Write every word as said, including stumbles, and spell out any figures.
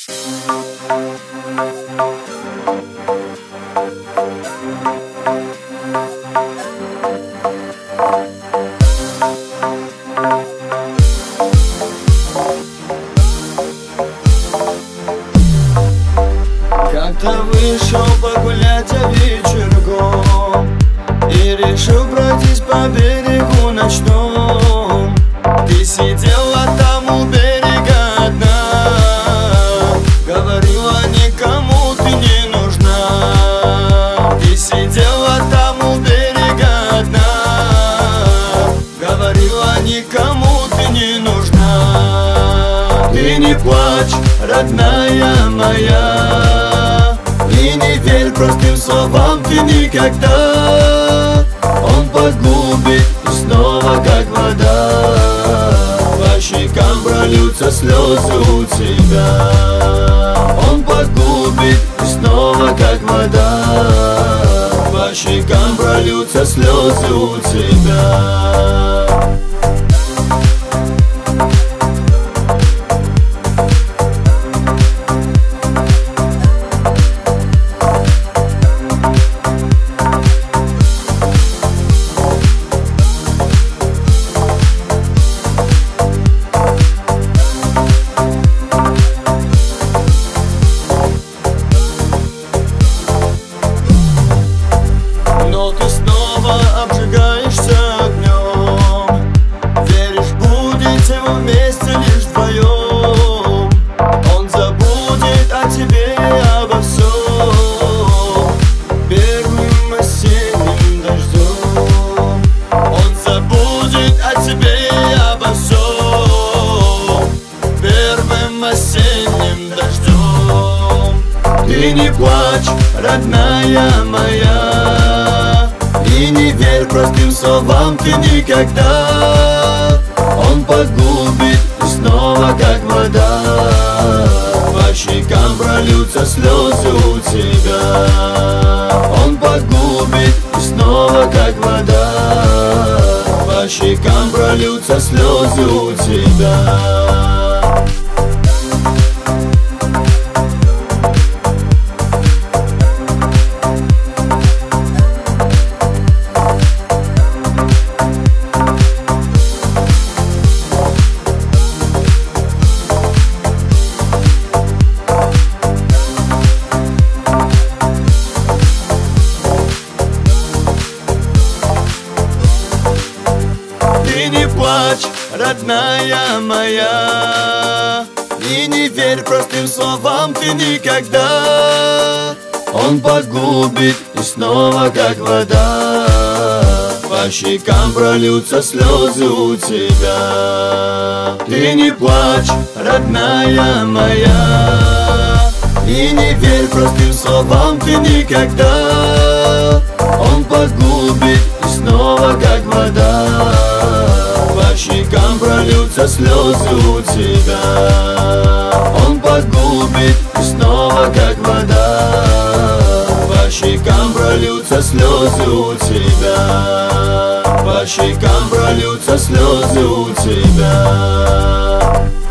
Как-то вышел погулять я вечерком и решил пройтись по берегу ночном. Ты сидела там у берега одна, говорила, никому ты не нужна. Ты сидела там у берега одна, говорила, никому ты не нужна. Ты не плачь, родная моя, и не верь простым словам ты никогда. Он погубит и снова как вода, по щекам прольются слезы у тебя. Он погубит и снова как вода, по щекам прольются слезы у тебя. Но ты снова обжигаешься огнем, веришь, будете вы вместе лишь вдвоем. Он забудет о тебе и обо всем первым осенним дождем. Он забудет о тебе и обо всем первым осенним дождем. Ты не плачь, родная моя, и не верь простым словам ты никогда. Он погубит и снова как вода, по щекам прольются слезы у тебя. Он погубит и снова как вода, по щекам прольются слезы у тебя. Ты не плачь, родная моя, и не верь простым словам ты никогда. Он погубит и снова как вода, по щекам прольются слезы у тебя. Ты не плачь, родная моя, и не верь простым словам ты никогда. Он погубит и снова как вода, по щекам прольются слезы у тебя. Он погубит и снова как вода, по щекам прольются слезы у тебя. По щекам прольются слезы у тебя.